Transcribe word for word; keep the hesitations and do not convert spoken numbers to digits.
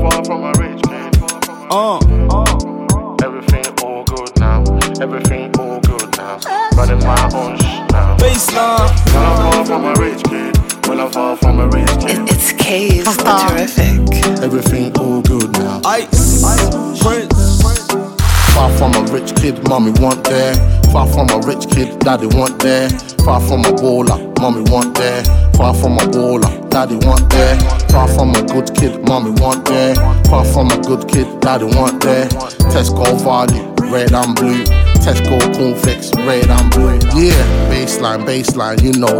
far from a rich kid. Uh. Everything all good now. Everything all good now. Running my own shit now. Baseline. When I'm far from a rich kid. When I'm far from a rich kid. It, it's K's, the terrific. Everything all good now. Ice. Prince. Far from a rich kid, mommy want there. Far from a rich kid, daddy want there. Far from a baller, mommy want there. Far from a baller, daddy want there. Far from a good kid, mommy want there. Far from a good kid, daddy want there. Tesco value, red and blue. Tesco cornflakes, red and blue. Yeah, baseline, baseline, you know